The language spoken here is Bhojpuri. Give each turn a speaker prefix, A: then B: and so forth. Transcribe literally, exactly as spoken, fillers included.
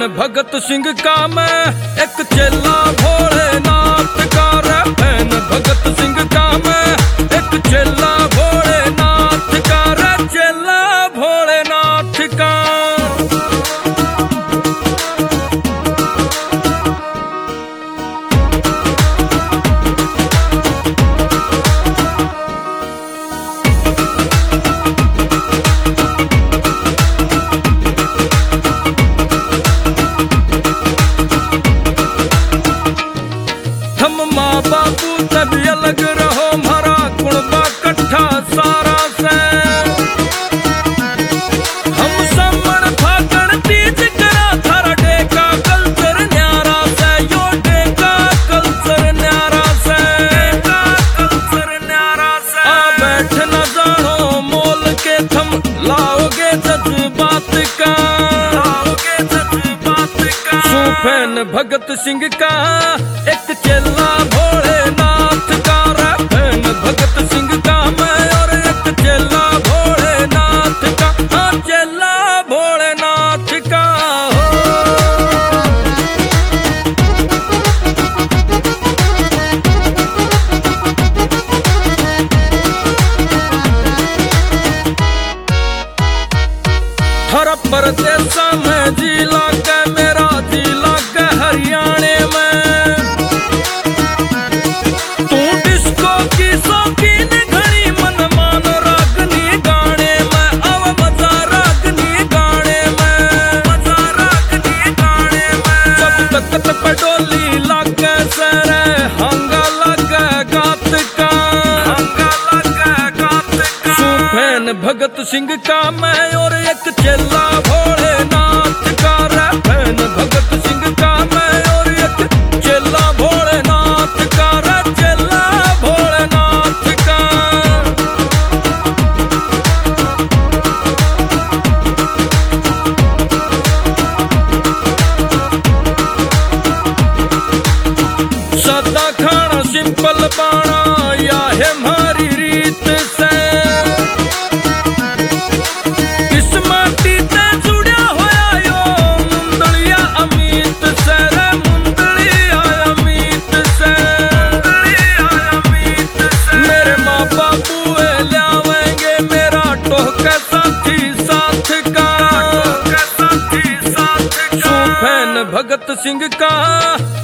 A: भगत सिंह का मैं एक चेला भोलेनाथ का रे फैन भगत सिंह का मैं एक चेला भोलेनाथ का रे चेला भोलेनाथ का। माँ बापू तभी अलग रहो मारा कुणबा कट्ठा सारा से हम समण फागण तीज करा थारा डेका कल्चर न्यारा से यो डेका कल्चर न्यारा से डेका कल्चर न्यारा से आ बैठ न जानो मोल के थम लाओगे जज्बात का लाओगे जज्बात का। सुफैन भगत सिंह का एक चेला भोलेनाथ का रे फैन भगत सिंह का मैं और एक चेला भोलेनाथ का। हाँ चेला भोलेनाथ का हो। हर परदेसा में जिला के मेरा जिला के हरियाणे में तू डिस्को की शौकीन घड़ी मन मान रागनी गाने में अब मजा रागनी गाने में मजा रागनी गाने में। जब तक पडोली लागे सरे हंगा लगे गात का हंगा लगे गात का। सुफैन भगत सिंह का मैं और एक चेला भोलेनाथ का रे फैन भगत सिंह का मैं और एक चेला भोलेनाथ का रे चेला भोलेनाथ का। सादा खाना सिंपल बाना या है हमारी रीत से इस माटी ते जुड़िया होया यो मुंदलिया अमित से रे मुंदलिया अमित से मुंदलिया अमित से। मेरे माँ बापू लावेंगे मेरा टोके साथी साथ का टोके साथी साथ का। सुफैन भगत सिंह का